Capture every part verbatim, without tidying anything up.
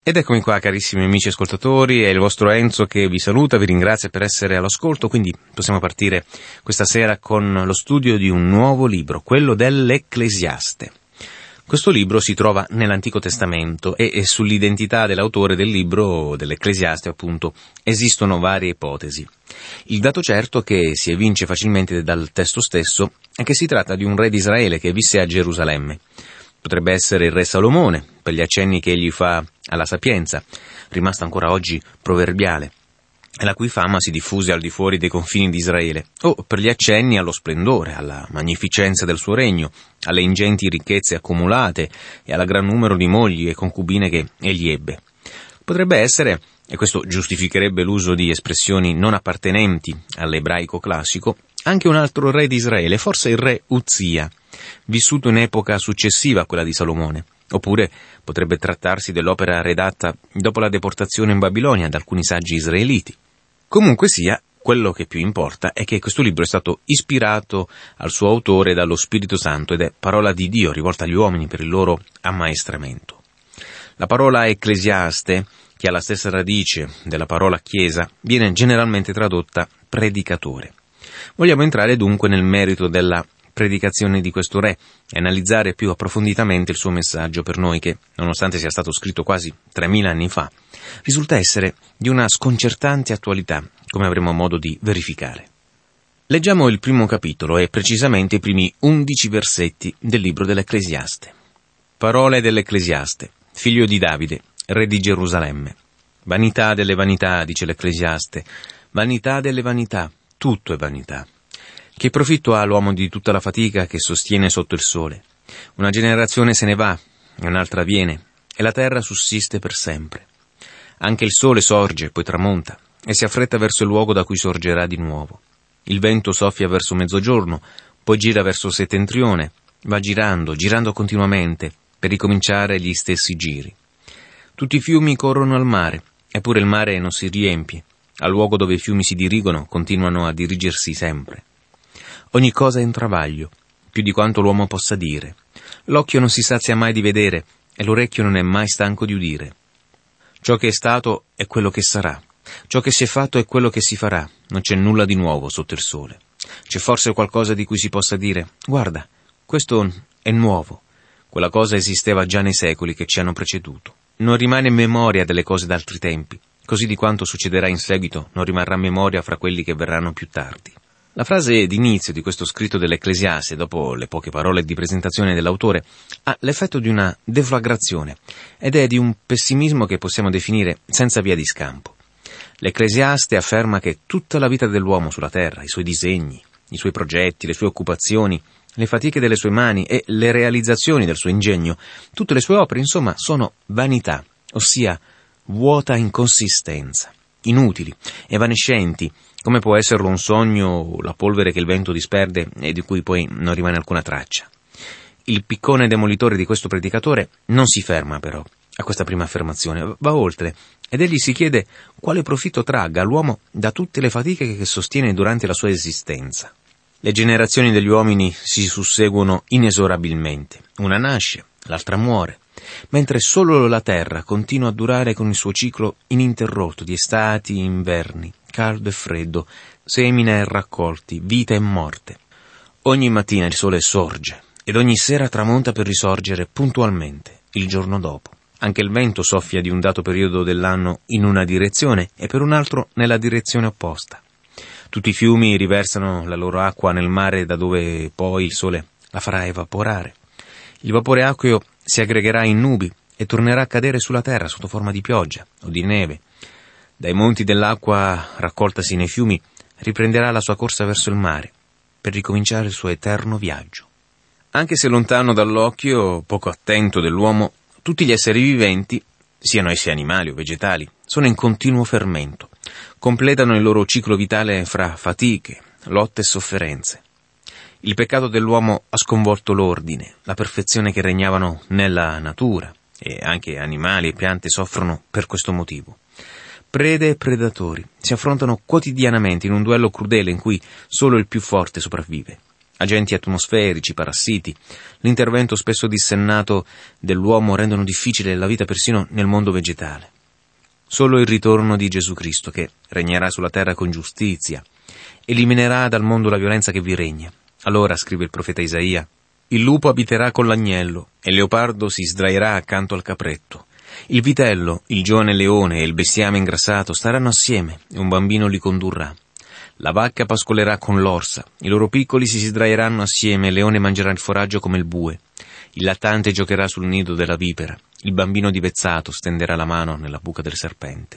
Ed eccomi qua, carissimi amici ascoltatori, è il vostro Enzo che vi saluta, vi ringrazia per essere all'ascolto, quindi possiamo partire questa sera con lo studio di un nuovo libro, quello dell'Ecclesiaste. Questo libro si trova nell'Antico Testamento e, e sull'identità dell'autore del libro dell'Ecclesiaste, appunto, esistono varie ipotesi. Il dato certo che si evince facilmente dal testo stesso è che si tratta di un re di Israele che visse a Gerusalemme. Potrebbe essere il re Salomone, per gli accenni che egli fa alla sapienza, rimasta ancora oggi proverbiale, e la cui fama si diffuse al di fuori dei confini di Israele, o per gli accenni allo splendore, alla magnificenza del suo regno, alle ingenti ricchezze accumulate e al gran numero di mogli e concubine che egli ebbe. Potrebbe essere, e questo giustificherebbe l'uso di espressioni non appartenenti all'ebraico classico, anche un altro re di Israele, forse il re Uzia, vissuto in epoca successiva a quella di Salomone, oppure potrebbe trattarsi dell'opera redatta dopo la deportazione in Babilonia da alcuni saggi israeliti. Comunque sia, quello che più importa è che questo libro è stato ispirato al suo autore dallo Spirito Santo ed è parola di Dio rivolta agli uomini per il loro ammaestramento. La parola Ecclesiaste, che ha la stessa radice della parola Chiesa, viene generalmente tradotta predicatore. Vogliamo entrare dunque nel merito della predicazione di questo re e analizzare più approfonditamente il suo messaggio per noi che, nonostante sia stato scritto quasi tremila anni fa, risulta essere di una sconcertante attualità, come avremo modo di verificare. Leggiamo il primo capitolo e precisamente i primi undici versetti del libro dell'Ecclesiaste. Parole dell'Ecclesiaste, figlio di Davide, re di Gerusalemme. Vanità delle vanità, dice l'Ecclesiaste, vanità delle vanità, tutto è vanità. Che profitto ha l'uomo di tutta la fatica che sostiene sotto il sole? Una generazione se ne va, e un'altra viene, e la terra sussiste per sempre. Anche il sole sorge, poi tramonta, e si affretta verso il luogo da cui sorgerà di nuovo. Il vento soffia verso mezzogiorno, poi gira verso settentrione, va girando, girando continuamente, per ricominciare gli stessi giri. Tutti i fiumi corrono al mare, eppure il mare non si riempie. Al luogo dove i fiumi si dirigono, continuano a dirigersi sempre. Ogni cosa è in travaglio, più di quanto l'uomo possa dire. L'occhio non si sazia mai di vedere, e l'orecchio non è mai stanco di udire. Ciò che è stato è quello che sarà. Ciò che si è fatto è quello che si farà. Non c'è nulla di nuovo sotto il sole. C'è forse qualcosa di cui si possa dire: guarda, questo è nuovo. Quella cosa esisteva già nei secoli che ci hanno preceduto. Non rimane memoria delle cose d'altri tempi, così di quanto succederà in seguito non rimarrà memoria fra quelli che verranno più tardi. La frase d'inizio di questo scritto dell'Ecclesiaste, dopo le poche parole di presentazione dell'autore, ha l'effetto di una deflagrazione ed è di un pessimismo che possiamo definire senza via di scampo. L'Ecclesiaste afferma che tutta la vita dell'uomo sulla terra, i suoi disegni, i suoi progetti, le sue occupazioni, le fatiche delle sue mani e le realizzazioni del suo ingegno, tutte le sue opere, insomma, sono vanità, ossia vuota inconsistenza, inutili, evanescenti, come può esserlo un sogno o la polvere che il vento disperde e di cui poi non rimane alcuna traccia. Il piccone demolitore di questo predicatore non si ferma però a questa prima affermazione, va oltre, ed egli si chiede quale profitto tragga l'uomo da tutte le fatiche che sostiene durante la sua esistenza. Le generazioni degli uomini si susseguono inesorabilmente, una nasce, l'altra muore, mentre solo la terra continua a durare con il suo ciclo ininterrotto di estati e inverni, caldo e freddo, semina e raccolti, vita e morte. Ogni mattina il sole sorge ed ogni sera tramonta per risorgere puntualmente il giorno dopo. Anche il vento soffia di un dato periodo dell'anno in una direzione e per un altro nella direzione opposta. Tutti i fiumi riversano la loro acqua nel mare da dove poi il sole la farà evaporare. Il vapore acqueo si aggregherà in nubi e tornerà a cadere sulla terra sotto forma di pioggia o di neve. Dai monti dell'acqua raccoltasi nei fiumi riprenderà la sua corsa verso il mare per ricominciare il suo eterno viaggio. Anche se lontano dall'occhio poco attento dell'uomo, tutti gli esseri viventi, siano essi animali o vegetali, sono in continuo fermento. Completano il loro ciclo vitale fra fatiche, lotte e sofferenze. Il peccato dell'uomo ha sconvolto l'ordine, la perfezione che regnavano nella natura, e anche animali e piante soffrono per questo motivo. Prede e predatori si affrontano quotidianamente in un duello crudele in cui solo il più forte sopravvive. Agenti atmosferici, parassiti, l'intervento spesso dissennato dell'uomo rendono difficile la vita persino nel mondo vegetale. Solo il ritorno di Gesù Cristo, che regnerà sulla terra con giustizia, eliminerà dal mondo la violenza che vi regna. Allora, scrive il profeta Isaia, il lupo abiterà con l'agnello e il leopardo si sdraierà accanto al capretto. Il vitello, il giovane leone e il bestiame ingrassato staranno assieme e un bambino li condurrà. La vacca pascolerà con l'orsa, i loro piccoli si sdraieranno assieme, il leone mangerà il foraggio come il bue. Il lattante giocherà sul nido della vipera, il bambino divezzato stenderà la mano nella buca del serpente.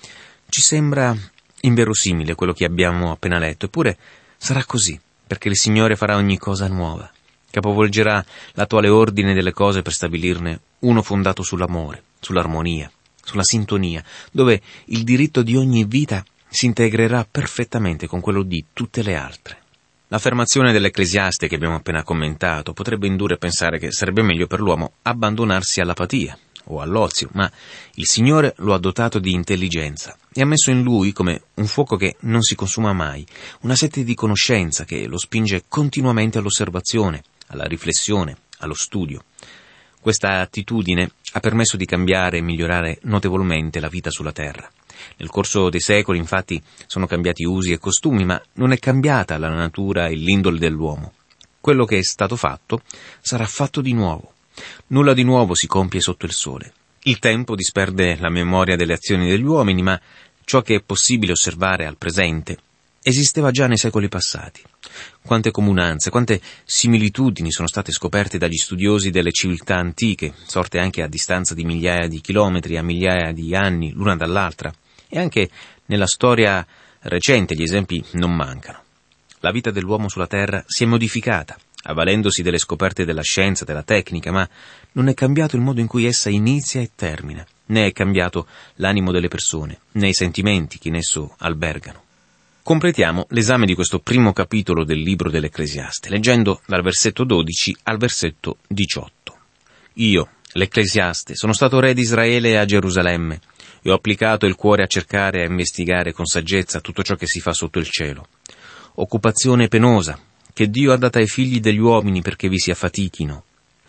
Ci sembra inverosimile quello che abbiamo appena letto, eppure sarà così, perché il Signore farà ogni cosa nuova. Capovolgerà l'attuale ordine delle cose per stabilirne uno fondato sull'amore, sull'armonia, sulla sintonia, dove il diritto di ogni vita si integrerà perfettamente con quello di tutte le altre. L'affermazione dell'Ecclesiaste che abbiamo appena commentato potrebbe indurre a pensare che sarebbe meglio per l'uomo abbandonarsi all'apatia o all'ozio, ma il Signore lo ha dotato di intelligenza e ha messo in lui come un fuoco che non si consuma mai, una sete di conoscenza che lo spinge continuamente all'osservazione, alla riflessione, allo studio. Questa attitudine ha permesso di cambiare e migliorare notevolmente la vita sulla terra. Nel corso dei secoli, infatti, sono cambiati usi e costumi, ma non è cambiata la natura e l'indole dell'uomo. Quello che è stato fatto sarà fatto di nuovo. Nulla di nuovo si compie sotto il sole. Il tempo disperde la memoria delle azioni degli uomini, ma ciò che è possibile osservare al presente esisteva già nei secoli passati. Quante comunanze, quante similitudini sono state scoperte dagli studiosi delle civiltà antiche, sorte anche a distanza di migliaia di chilometri, a migliaia di anni l'una dall'altra. E anche nella storia recente gli esempi non mancano. La vita dell'uomo sulla terra si è modificata, avvalendosi delle scoperte della scienza, della tecnica, ma non è cambiato il modo in cui essa inizia e termina, né è cambiato l'animo delle persone, né i sentimenti che in esso albergano. Completiamo l'esame di questo primo capitolo del libro dell'Ecclesiaste, leggendo dal versetto dodici al versetto diciotto. Io, l'Ecclesiaste, sono stato re di Israele a Gerusalemme, e ho applicato il cuore a cercare e a investigare con saggezza tutto ciò che si fa sotto il cielo. Occupazione penosa, che Dio ha data ai figli degli uomini perché vi si affatichino.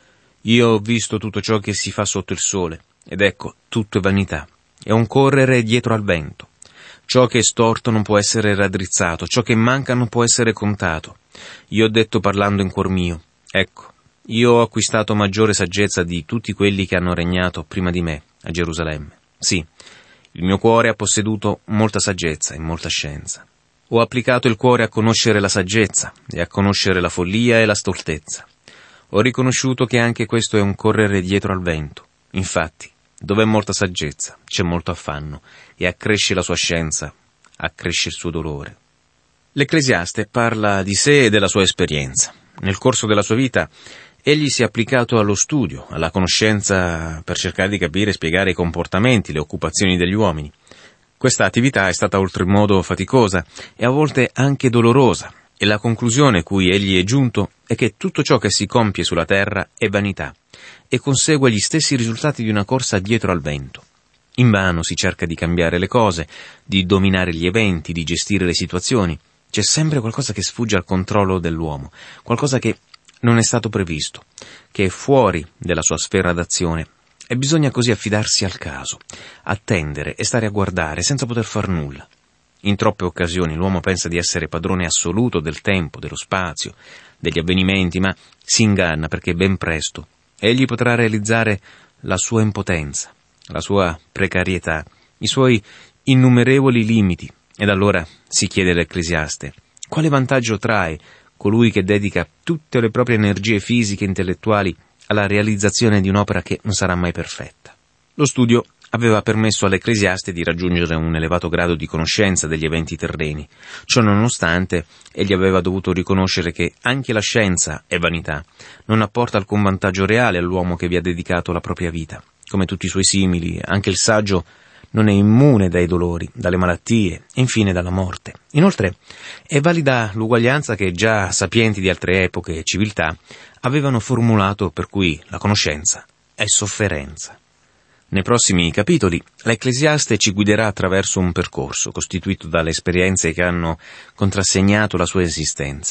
Io ho visto tutto ciò che si fa sotto il sole, ed ecco, tutto è vanità, è un correre dietro al vento. Ciò che è storto non può essere raddrizzato, ciò che manca non può essere contato. Io ho detto parlando in cuor mio, ecco, io ho acquistato maggiore saggezza di tutti quelli che hanno regnato prima di me a Gerusalemme. Sì, il mio cuore ha posseduto molta saggezza e molta scienza. Ho applicato il cuore a conoscere la saggezza e a conoscere la follia e la stoltezza. Ho riconosciuto che anche questo è un correre dietro al vento. Infatti, dove è molta saggezza, c'è molto affanno, e accresce la sua scienza, accresce il suo dolore. L'Ecclesiaste parla di sé e della sua esperienza. Nel corso della sua vita, egli si è applicato allo studio, alla conoscenza per cercare di capire e spiegare i comportamenti, le occupazioni degli uomini. Questa attività è stata oltremodo faticosa e a volte anche dolorosa, e la conclusione cui egli è giunto è che tutto ciò che si compie sulla terra è vanità e consegue gli stessi risultati di una corsa dietro al vento. Invano si cerca di cambiare le cose, di dominare gli eventi, di gestire le situazioni. C'è sempre qualcosa che sfugge al controllo dell'uomo, qualcosa che non è stato previsto, che è fuori della sua sfera d'azione, e bisogna così affidarsi al caso, attendere e stare a guardare senza poter far nulla. In troppe occasioni l'uomo pensa di essere padrone assoluto del tempo, dello spazio, degli avvenimenti, ma si inganna perché ben presto egli potrà realizzare la sua impotenza, la sua precarietà, i suoi innumerevoli limiti, ed allora si chiede all'Ecclesiaste: quale vantaggio trae colui che dedica tutte le proprie energie fisiche e intellettuali alla realizzazione di un'opera che non sarà mai perfetta? Lo studio aveva permesso all'Ecclesiaste di raggiungere un elevato grado di conoscenza degli eventi terreni. Ciò nonostante, egli aveva dovuto riconoscere che anche la scienza è vanità, non apporta alcun vantaggio reale all'uomo che vi ha dedicato la propria vita. Come tutti i suoi simili, anche il saggio non è immune dai dolori, dalle malattie e infine dalla morte. Inoltre, è valida l'uguaglianza che già sapienti di altre epoche e civiltà avevano formulato, per cui la conoscenza è sofferenza. Nei prossimi capitoli, l'Ecclesiaste ci guiderà attraverso un percorso costituito dalle esperienze che hanno contrassegnato la sua esistenza.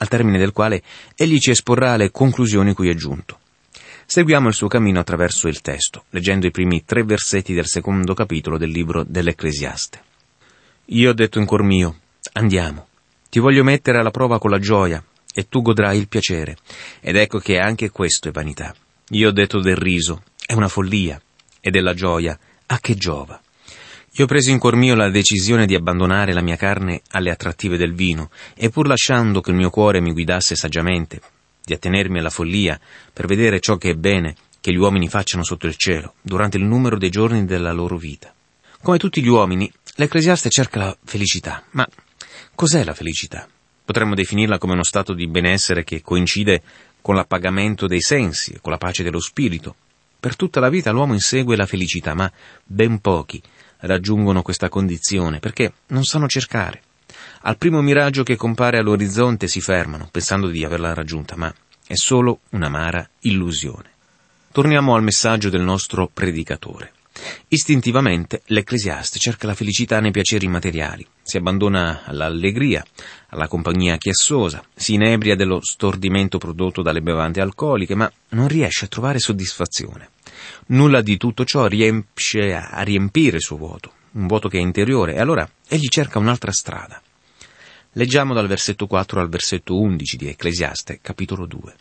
al termine del quale egli ci esporrà le conclusioni cui è giunto. Seguiamo il suo cammino attraverso il testo, leggendo i primi tre versetti del secondo capitolo del libro dell'Ecclesiaste. Io ho detto in cuor mio, andiamo, ti voglio mettere alla prova con la gioia, e tu godrai il piacere. Ed ecco che anche questo è vanità. Io ho detto del riso, è una follia, e della gioia, a che giova? Io ho preso in cuor mio la decisione di abbandonare la mia carne alle attrattive del vino, e pur lasciando che il mio cuore mi guidasse saggiamente, di attenermi alla follia per vedere ciò che è bene che gli uomini facciano sotto il cielo, durante il numero dei giorni della loro vita. Come tutti gli uomini, l'Ecclesiaste cerca la felicità. Ma cos'è la felicità? Potremmo definirla come uno stato di benessere che coincide con l'appagamento dei sensi e con la pace dello spirito. Per tutta la vita l'uomo insegue la felicità, ma ben pochi raggiungono questa condizione perché non sanno cercare. Al primo miraggio che compare all'orizzonte si fermano, pensando di averla raggiunta, ma è solo un'amara illusione. Torniamo al messaggio del nostro predicatore. Istintivamente l'Ecclesiaste cerca la felicità nei piaceri materiali, si abbandona all'allegria, alla compagnia chiassosa, si inebria dello stordimento prodotto dalle bevande alcoliche, ma non riesce a trovare soddisfazione. Nulla di tutto ciò riesce a riempire il suo vuoto, un vuoto che è interiore, e allora egli cerca un'altra strada. Leggiamo dal versetto quattro al versetto undici di Ecclesiaste, capitolo due.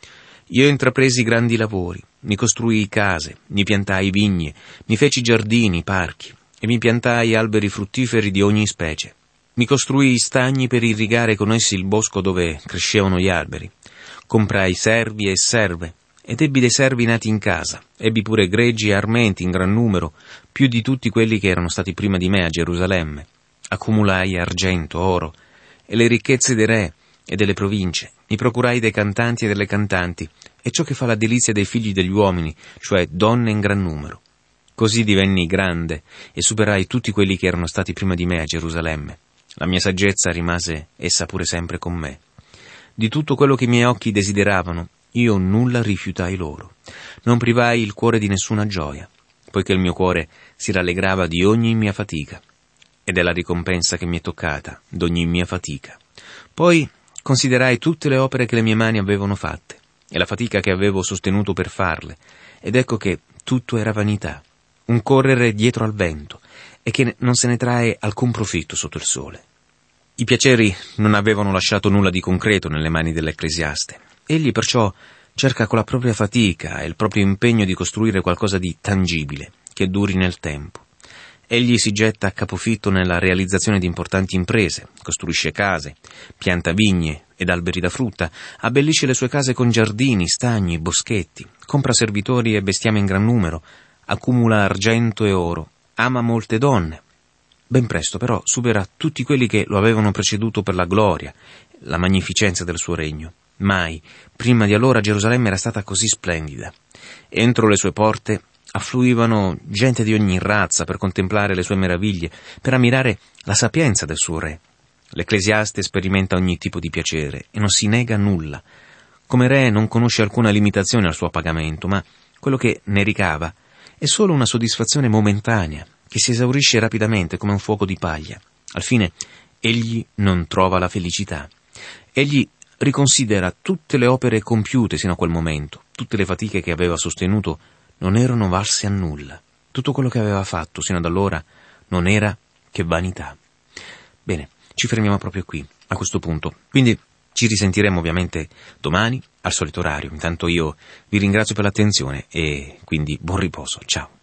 Io intrapresi grandi lavori, mi costruii case, mi piantai vigne, mi feci giardini, parchi, e mi piantai alberi fruttiferi di ogni specie. Mi costruii stagni per irrigare con essi il bosco dove crescevano gli alberi. Comprai servi e serve, ed ebbi dei servi nati in casa. Ebbi pure greggi e armenti in gran numero, più di tutti quelli che erano stati prima di me a Gerusalemme. Accumulai argento, oro, e le ricchezze dei re e delle province. Mi procurai dei cantanti e delle cantanti, e ciò che fa la delizia dei figli degli uomini, cioè donne in gran numero. Così divenni grande, e superai tutti quelli che erano stati prima di me a Gerusalemme. La mia saggezza rimase essa pure sempre con me. Di tutto quello che i miei occhi desideravano, io nulla rifiutai loro. Non privai il cuore di nessuna gioia, poiché il mio cuore si rallegrava di ogni mia fatica, ed è la ricompensa che mi è toccata d'ogni mia fatica. Poi considerai tutte le opere che le mie mani avevano fatte, e la fatica che avevo sostenuto per farle, ed ecco che tutto era vanità, un correre dietro al vento, e che non se ne trae alcun profitto sotto il sole. I piaceri non avevano lasciato nulla di concreto nelle mani dell'Ecclesiaste. Egli perciò cerca con la propria fatica e il proprio impegno di costruire qualcosa di tangibile, che duri nel tempo. Egli si getta a capofitto nella realizzazione di importanti imprese, costruisce case, pianta vigne ed alberi da frutta, abbellisce le sue case con giardini, stagni, boschetti, compra servitori e bestiame in gran numero, accumula argento e oro, ama molte donne. Ben presto però supera tutti quelli che lo avevano preceduto per la gloria, la magnificenza del suo regno. Mai, prima di allora, Gerusalemme era stata così splendida. Entro le sue porte affluivano gente di ogni razza per contemplare le sue meraviglie, per ammirare la sapienza del suo re. L'Ecclesiaste sperimenta ogni tipo di piacere e non si nega nulla. Come re non conosce alcuna limitazione al suo pagamento, ma quello che ne ricava è solo una soddisfazione momentanea, che si esaurisce rapidamente come un fuoco di paglia. Al fine, egli non trova la felicità. Egli riconsidera tutte le opere compiute sino a quel momento, tutte le fatiche che aveva sostenuto non erano valse a nulla. Tutto quello che aveva fatto sino ad allora non era che vanità. Bene, ci fermiamo proprio qui, a questo punto. Quindi ci risentiremo ovviamente domani, al solito orario. Intanto io vi ringrazio per l'attenzione e quindi buon riposo. Ciao.